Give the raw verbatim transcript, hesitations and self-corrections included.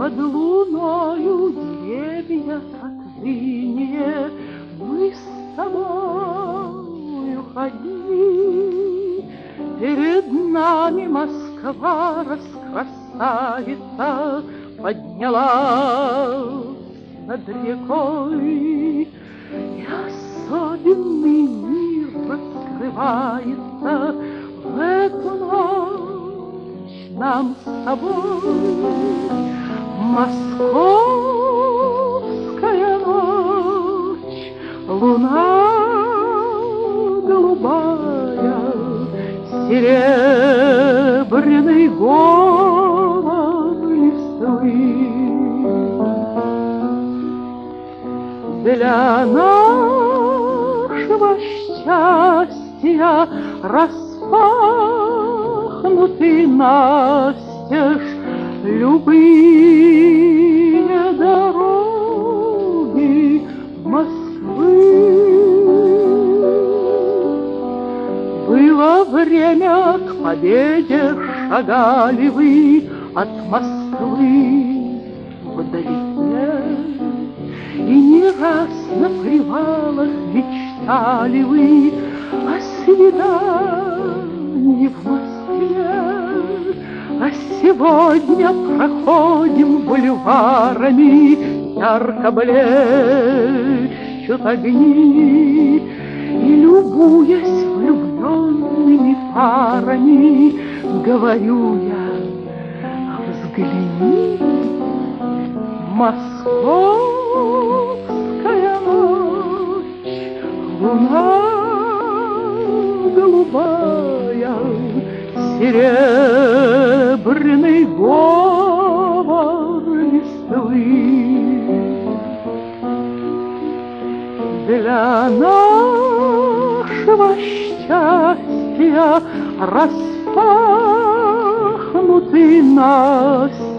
Под луною деревья отныне мы с тобою ходили. Перед нами Москва раскрасавица поднялась над рекой, и особенный мир раскрывается в эту ночь нам с тобой. Московская ночь, луна голубая, серебряный говор листвы. Для нашего счастья распахнуты настежь любые дороги Москвы. Было время, к победе шагали вы от Москвы вдалеке, и не раз на привалах мечтали вы о свидании в Москве. А сегодня проходим бульварами, ярко блещут огни, и, любуясь влюбленными парами, говорю я: взгляни, московская ночь, луна голубая, серебряный говор листвы. Для нашего счастья распахнуты настежь